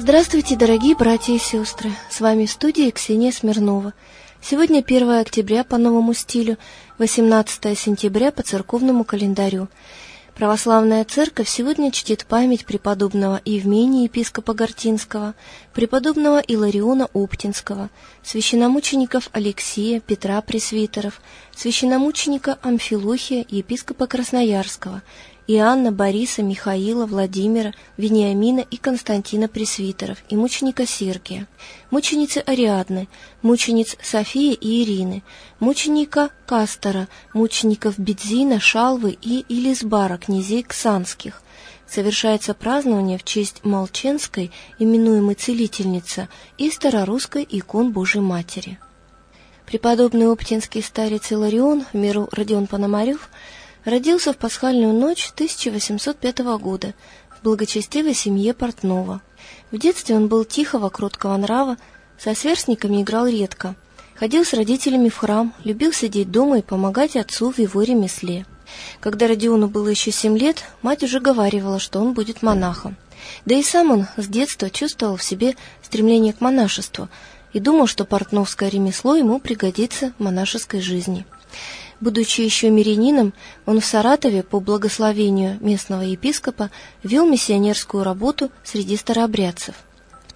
Здравствуйте, дорогие братья и сестры! С вами в студии Ксения Смирнова. Сегодня 1 октября по новому стилю, 18 сентября по церковному календарю. Православная церковь сегодня чтит память преподобного Евмения епископа Гортинского, преподобного Илариона Оптинского, священномучеников Алексия, Петра пресвитеров, священномученика Амфилохия, епископа Красноярского, Иоанна, Бориса, Михаила, Владимира, Вениамина и Константина пресвитеров и мученика Сергия, мученицы Ариадны, мучениц Софии и Ирины, мученика Кастора, мучеников Бедзина, Шалвы и Илисбара, князей Ксанских. Совершается празднование в честь Молченской, именуемой Целительница, и старорусской икон Божией Матери. Преподобный оптинский старец Иларион, в миру Родион Пономарев, родился в пасхальную ночь 1805 года в благочестивой семье портного. В детстве он был тихого, кроткого нрава, со сверстниками играл редко, ходил с родителями в храм, любил сидеть дома и помогать отцу в его ремесле. Когда Родиону было еще 7 лет, мать уже говаривала, что он будет монахом. Да и сам он с детства чувствовал в себе стремление к монашеству и думал, что портновское ремесло ему пригодится в монашеской жизни. Будучи еще мирянином, он в Саратове по благословению местного епископа вел миссионерскую работу среди старообрядцев. В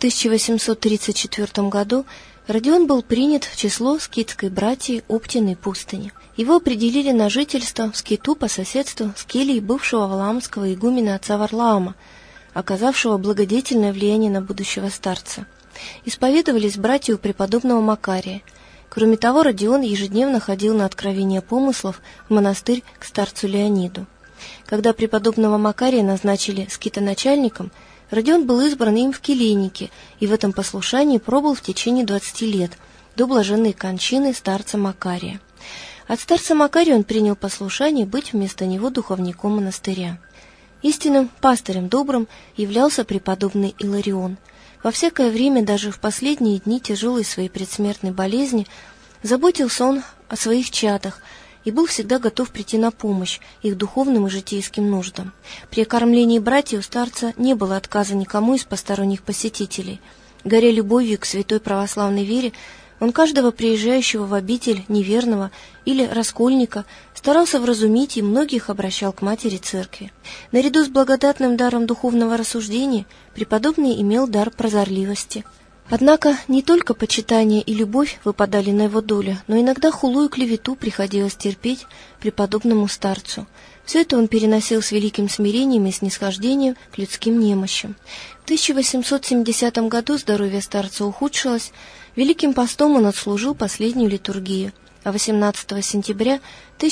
1834 году Родион был принят в число скитской братьи Оптиной пустыни. Его определили на жительство в скиту по соседству с кельей бывшего валаамского игумена отца Варлаама, оказавшего благодетельное влияние на будущего старца. Исповедовались братья у преподобного Макария. Кроме того, Родион ежедневно ходил на откровение помыслов в монастырь к старцу Леониду. Когда преподобного Макария назначили скитоначальником, Родион был избран им в келейнике и в этом послушании пробыл в течение 20 лет, до блаженной кончины старца Макария. От старца Макария он принял послушание быть вместо него духовником монастыря. Истинным пастырем добрым являлся преподобный Иларион. Во всякое время, даже в последние дни тяжелой своей предсмертной болезни, заботился он о своих чадах и был всегда готов прийти на помощь их духовным и житейским нуждам. При окормлении братьев у старца не было отказа никому из посторонних посетителей. Горя любовью к святой православной вере, он каждого приезжающего в обитель неверного или раскольника старался вразумить и многих обращал к матери церкви. Наряду с благодатным даром духовного рассуждения преподобный имел дар прозорливости. Однако не только почитание и любовь выпадали на его долю, но иногда хулу и клевету приходилось терпеть преподобному старцу. Все это он переносил с великим смирением и снисхождением к людским немощам. В 1870 году здоровье старца ухудшилось. Великим постом он отслужил последнюю литургию, а 18 сентября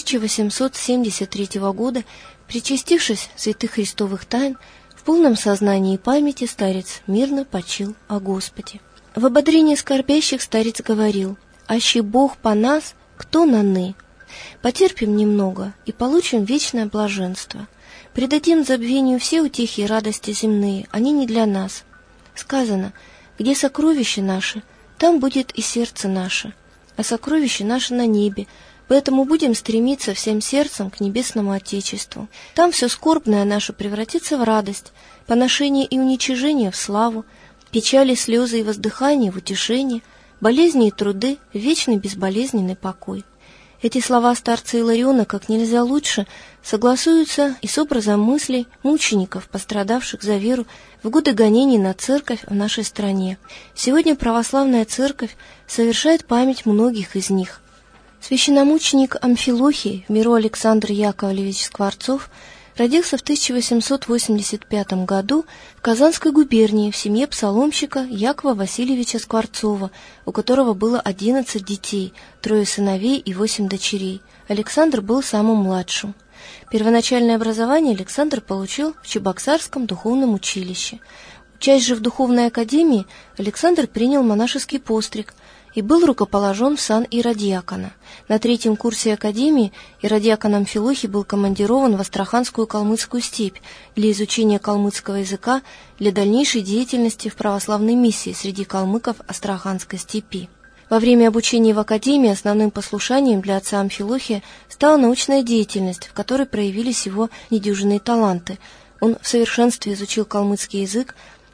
1873 года, причастившись святых христовых тайн, в полном сознании и памяти старец мирно почил о Господе. В ободрении скорбящих старец говорил: «Аще Бог по нас, кто наны? Потерпим немного и получим вечное блаженство. Предадим забвению все утехи и радости земные, они не для нас. Сказано: где сокровища наши, там будет и сердце наше, а сокровище наше на небе, поэтому будем стремиться всем сердцем к небесному Отечеству. Там все скорбное наше превратится в радость, поношение и уничижение в славу, печали, слезы и воздыхание в утешение, болезни и труды в вечный безболезненный покой». Эти слова старца Илариона как нельзя лучше согласуются и с образом мыслей мучеников, пострадавших за веру в годы гонений на церковь в нашей стране. Сегодня православная церковь совершает память многих из них. Священномученик Амфилохий, в миру Александр Яковлевич Скворцов, родился в 1885 году в Казанской губернии в семье псаломщика Якова Васильевича Скворцова, у которого было 11 детей, 3 сыновей и 8 дочерей. Александр был самым младшим. Первоначальное образование Александр получил в Чебоксарском духовном училище. Учась же в духовной академии, Александр принял монашеский постриг и был рукоположен в сан иродиакона. На 3-м курсе академии иродиакон Амфилохий был командирован в Астраханскую калмыцкую степь для изучения калмыцкого языка для дальнейшей деятельности в православной миссии среди калмыков Астраханской степи. Во время обучения в академии основным послушанием для отца Амфилохия стала научная деятельность, в которой проявились его недюжинные таланты. Он в совершенстве изучил калмыцкий язык,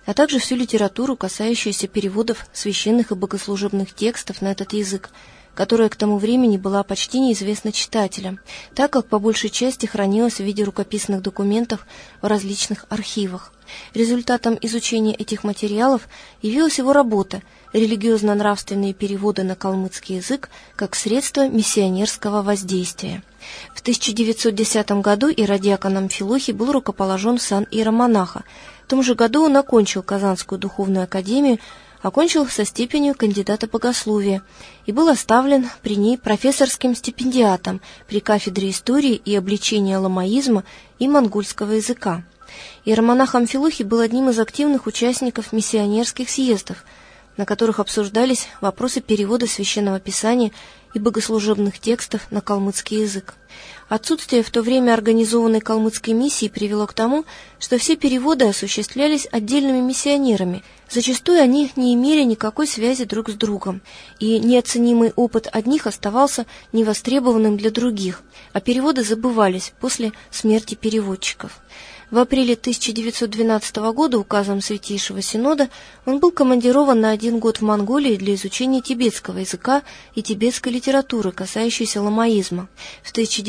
а также всю литературу, касающуюся переводов священных и богослужебных текстов на этот язык, которая к тому времени была почти неизвестна читателям, так как по большей части хранилась в виде рукописных документов в различных архивах. Результатом изучения этих материалов явилась его работа «Религиозно-нравственные переводы на калмыцкий язык как средство миссионерского воздействия». В 1910 году иеродиакон Амфилохий был рукоположен в сан иеромонаха. В том же году он окончил Казанскую духовную академию, окончил со степенью кандидата богословия и был оставлен при ней профессорским стипендиатом при кафедре истории и обличения ламаизма и монгольского языка. Иеромонах Амфилохий был одним из активных участников миссионерских съездов, на которых обсуждались вопросы перевода священного писания и богослужебных текстов на калмыцкий язык. Отсутствие в то время организованной калмыцкой миссии привело к тому, что все переводы осуществлялись отдельными миссионерами. Зачастую они не имели никакой связи друг с другом, и неоценимый опыт одних оставался невостребованным для других, а переводы забывались после смерти переводчиков. В апреле 1912 года указом Святейшего Синода он был командирован на 1 год в Монголию для изучения тибетского языка и тибетской литературы, касающейся ламаизма. В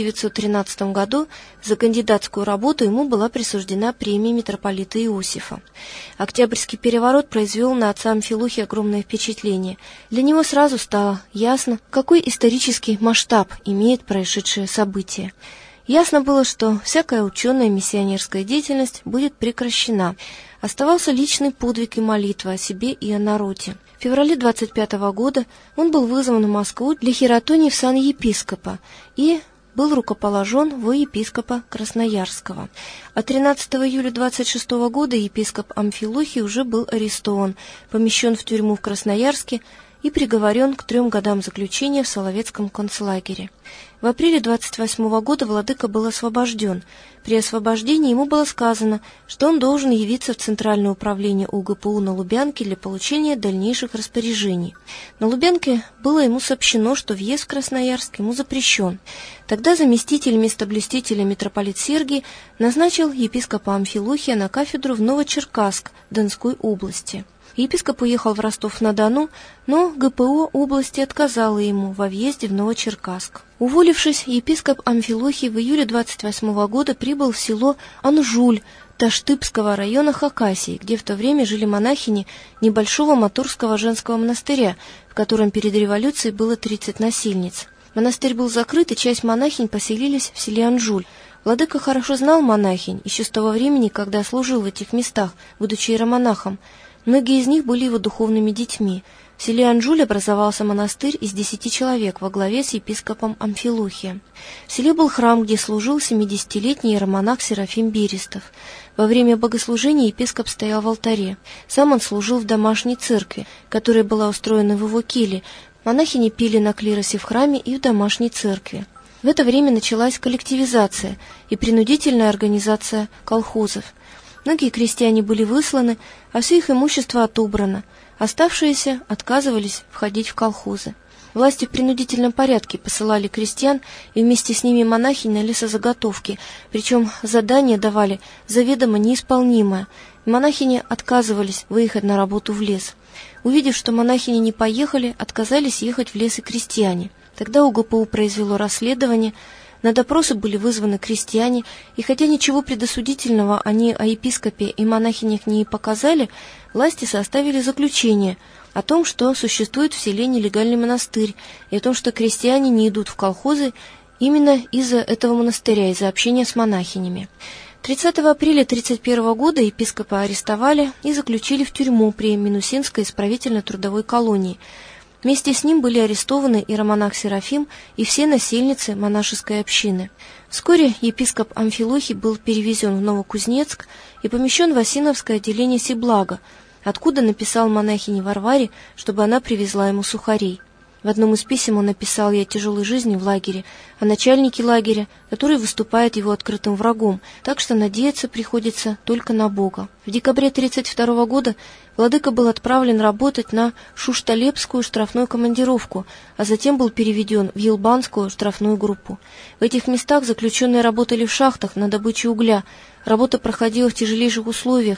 1913 году за кандидатскую работу ему была присуждена премия митрополита Иосифа. Октябрьский переворот произвел на отца Амфилохия огромное впечатление. Для него сразу стало ясно, какой исторический масштаб имеет происшедшее событие. Ясно было, что всякая ученая миссионерская деятельность будет прекращена. Оставался личный подвиг и молитва о себе и о народе. В феврале 25 года он был вызван в Москву для хератонии в сан епископа и был рукоположен во епископа Красноярского. А 13 июля 26 года епископ Амфилохий уже был арестован, помещен в тюрьму в Красноярске и приговорен к 3 годам заключения в Соловецком концлагере. В апреле 28 года владыка был освобожден. При освобождении ему было сказано, что он должен явиться в Центральное управление УГПУ на Лубянке для получения дальнейших распоряжений. На Лубянке было ему сообщено, что въезд в Красноярск ему запрещен. Тогда заместитель местоблюстителя митрополит Сергий назначил епископа Амфилохия на кафедру в Новочеркасск Донской области. Епископ уехал в Ростов-на-Дону, но ГПУ области отказало ему во въезде в Новочеркасск. Уволившись, епископ Амфилохий в июле 28 года прибыл в село Анжуль Таштыбского района Хакасии, где в то время жили монахини небольшого Матурского женского монастыря, в котором перед революцией было 30 насильниц. Монастырь был закрыт, и часть монахинь поселились в селе Анжуль. Владыка хорошо знал монахинь еще с того времени, когда служил в этих местах, будучи иеромонахом. Многие из них были его духовными детьми. В селе Анжуль образовался монастырь из 10 человек во главе с епископом Амфилохием. В селе был храм, где служил 70-летний иеромонах Серафим Берестов. Во время богослужения епископ стоял в алтаре. Сам он служил в домашней церкви, которая была устроена в его келье. Монахини пели на клиросе в храме и в домашней церкви. В это время началась коллективизация и принудительная организация колхозов. Многие крестьяне были высланы, а все их имущество отобрано. Оставшиеся отказывались входить в колхозы. Власти в принудительном порядке посылали крестьян и вместе с ними монахинь на лесозаготовки, причем задания давали заведомо неисполнимое. Монахини отказывались выехать на работу в лес. Увидев, что монахини не поехали, отказались ехать в лес и крестьяне. Тогда УГПУ произвело расследование. На допросы были вызваны крестьяне, и хотя ничего предосудительного они о епископе и монахинях не показали, власти составили заключение о том, что существует в селе нелегальный монастырь, и о том, что крестьяне не идут в колхозы именно из-за этого монастыря, из-за общения с монахинями. 30 апреля 1931 года епископа арестовали и заключили в тюрьму при Минусинской исправительно-трудовой колонии. Вместе с ним были арестованы иеромонах Серафим и все насельницы монашеской общины. Вскоре епископ Амфилохий был перевезен в Новокузнецк и помещен в Осиновское отделение Сиблага, откуда написал монахине Варваре, чтобы она привезла ему сухарей. В одном из писем он написал ей о тяжелой жизни в лагере, о начальнике лагеря, который выступает его открытым врагом, так что надеяться приходится только на Бога. В декабре 1932 года владыка был отправлен работать на Шушталепскую штрафную командировку, а затем был переведен в Елбанскую штрафную группу. В этих местах заключенные работали в шахтах на добыче угля. Работа проходила в тяжелейших условиях.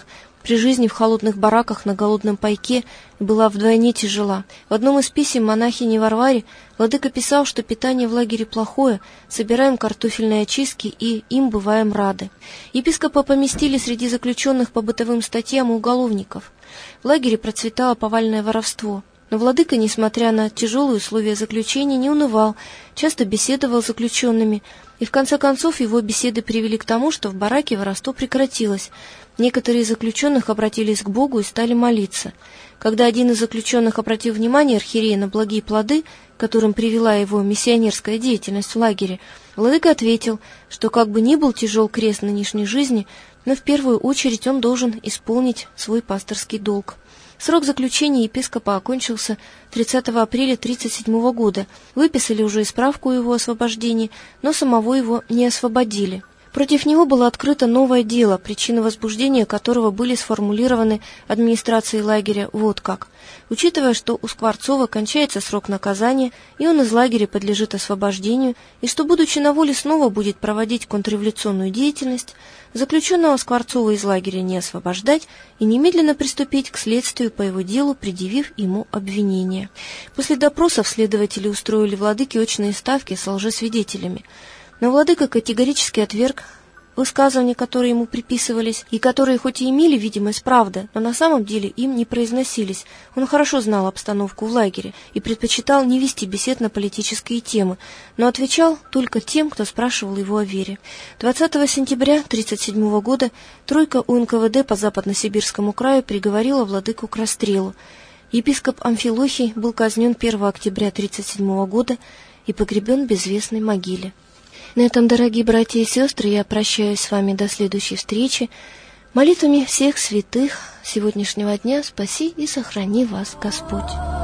при жизни в холодных бараках на голодном пайке и была вдвойне тяжела. В одном из писем монахини Варваре владыка писал, что питание в лагере плохое, собираем картофельные очистки и им бываем рады. Епископа поместили среди заключенных по бытовым статьям и уголовников. В лагере процветало повальное воровство. Но владыка, несмотря на тяжелые условия заключения, не унывал, часто беседовал с заключенными, и в конце концов его беседы привели к тому, что в бараке воровство прекратилось. Некоторые из заключенных обратились к Богу и стали молиться. Когда один из заключенных обратил внимание архиерея на благие плоды, к которым привела его миссионерская деятельность в лагере, владыка ответил, что как бы ни был тяжел крест нынешней жизни, но в первую очередь он должен исполнить свой пасторский долг. Срок заключения епископа окончился 30 апреля 1937 года. Выписали уже и справку о его освобождении, но самого его не освободили. Против него было открыто новое дело, причины возбуждения которого были сформулированы администрацией лагеря вот как. Учитывая, что у Скворцова кончается срок наказания, и он из лагеря подлежит освобождению, и что, будучи на воле, снова будет проводить контрреволюционную деятельность, заключенного Скворцова из лагеря не освобождать и немедленно приступить к следствию по его делу, предъявив ему обвинение. После допросов следователи устроили владыке очные ставки с лжесвидетелями. Но владыка категорически отверг высказывания, которые ему приписывались, и которые хоть и имели видимость правды, но на самом деле им не произносились. Он хорошо знал обстановку в лагере и предпочитал не вести бесед на политические темы, но отвечал только тем, кто спрашивал его о вере. 20 сентября 1937 года тройка УНКВД по Западно-Сибирскому краю приговорила владыку к расстрелу. Епископ Амфилохий был казнен 1 октября 1937 года и погребен в безвестной могиле. На этом, дорогие братья и сестры, я прощаюсь с вами до следующей встречи. Молитвами всех святых сегодняшнего дня спаси и сохрани вас Господь.